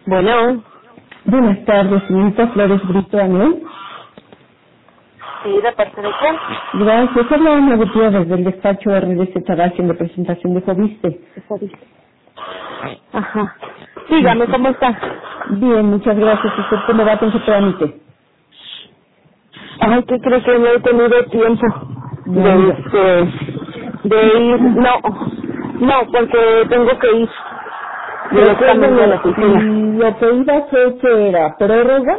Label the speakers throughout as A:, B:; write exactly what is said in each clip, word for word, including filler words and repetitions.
A: Bueno,
B: Buenas tardes, señorita Flores Brito Daniel.
A: sí, ¿de parte de quién?
B: Gracias. Habla Ana Gutiérrez del despacho R D C Tabasco en representación de Fobiste.
A: Ajá. Dígame, ¿cómo está?
B: Bien, muchas gracias. ¿Usted cómo va con su trámite?
A: Ay, ¿qué cree que no he tenido tiempo
B: No,
A: de,
B: mira.
A: este, de ir? No, no, porque tengo que ir directamente a la
B: Recuérdeme,
A: oficina.
B: lo que iba a hacer que era prórroga.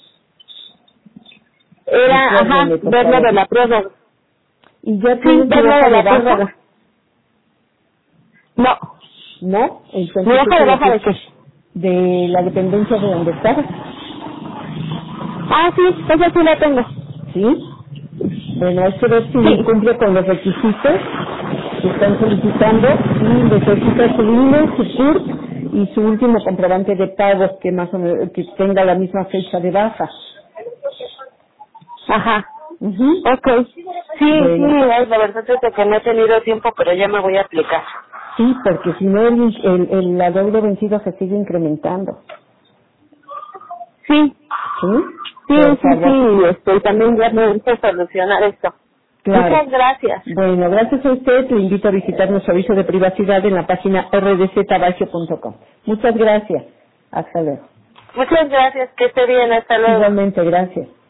A: Era, ajá,
B: Recuérdeme, por
A: ver lo
B: favor.
A: de la prórroga.
B: ¿Y ya
A: Sí,
B: tiene su
A: ver lo
B: hoja
A: de
B: de
A: la
B: baja?
A: prórroga. No.
B: ¿No?
A: ¿Mi
B: Entonces,
A: hoja
B: ¿qué
A: de
B: es lo
A: baja
B: que
A: de qué?
B: de la dependencia de donde estaba?
A: Ah, sí, esa sí la tengo.
B: ¿Sí? Bueno, hay que ver si
A: Sí.
B: cumple con los requisitos que están solicitando y necesita su I N E, su C U R P y su último comprobante de pago que más o menos que tenga la misma fecha de baja.
A: Ajá.
B: Ujú.
A: Ok. Sí, sí,
B: Bueno,
A: ay, la verdad es de que no he tenido tiempo, pero ya me voy a aplicar.
B: sí, porque si no el, el, el adeudo vencido se sigue incrementando.
A: Sí,
B: ¿Sí?
A: sí,
B: Por
A: sí,
B: favor.
A: sí, este, también ya me gusta solucionar esto.
B: Claro.
A: Muchas gracias.
B: Bueno, gracias a usted. Le invito a visitar nuestro aviso de privacidad en la página r d c tabasco punto com. Muchas gracias. Hasta luego.
A: Muchas gracias, que esté bien, hasta luego.
B: Igualmente, gracias.